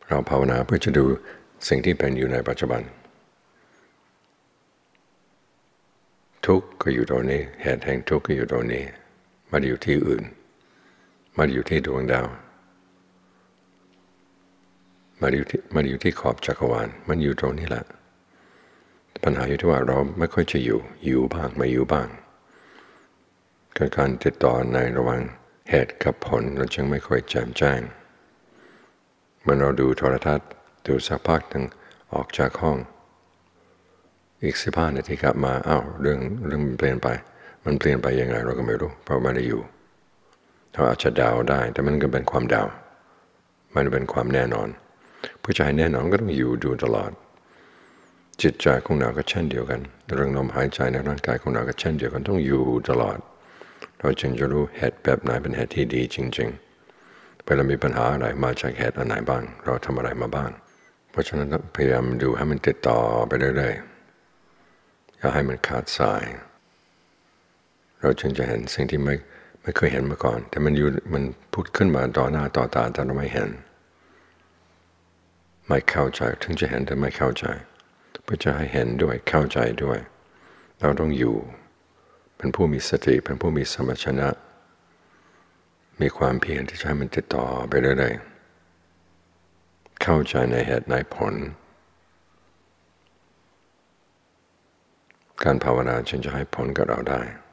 เราภาวนาเพื่อจะดูสิ่งที่เป็นอยู่ในปัจจุบันทุกข์ก็อยู่ตรงนี้เหตุแห่งทุกข์ก็อยู่ตรงนี้ไม่ได้อยู่ที่อื่นไม่ได้อยู่ที่ดวงดาวไม่ได้อยู่ที่ขอบจักรวาลมันอยู่ตรงนี้แหละปัญหาอยู่ที่ว่าเราไม่ค่อยจะอยู่บ้างไม่อยู่บ้างการติดต่อในระหว่างเหตุกับผลเราจึงไม่ค่อยแจ่มแจ้งเมื่อเราดูโทรทัศน์ดูสักพักหนึ่งออกจากห้องอีก15 นาทีกลับมาเรื่องมันเปลี่ยนไปมันเปลี่ยนไปยังไงเราก็ไม่รู้เพราะไม่ได้อยู่เราอาจจะเดาได้แต่มันก็เป็นความเดามันเป็นความแน่นอนผู้ชายแน่นอนก็ต้องอยู่ดูตลอดจิตใจของเราก็เช่นเดียวกันเรื่องลมหายใจในร่างกายของเราก็เช่นเดียวกันต้องอยู่ตลอดเราจึงจะรู้เหตุแบบไหนเป็นเหตุที่ดีจริงๆเวลามีปัญหาอะไรมาจากเหตุอันไหนบ้างเราทำอะไรมาบ้างเพราะฉะนั้นพยายามดูให้มันติดต่อไปเรื่อยๆอย่าให้มันขาดสายเราจึงจะเห็นสิ่งที่ไม่เคยเห็นมาก่อนแต่มันพุดขึ้นมาต่อหน้าต่อตาแต่เราไม่เห็นไม่เข้าใจถึงจะเห็นแต่ไม่เข้าใจเพื่อจะให้เห็นด้วยเข้าใจด้วยเราต้องอยู่เป็นผู้มีสติเป็นผู้มีสมัชนะมีความเพียรที่จะให้มันติดต่อไปเรื่อยๆเข้าใจในเหตุในผลการภาวนาจึงจะให้ผลกับเราได้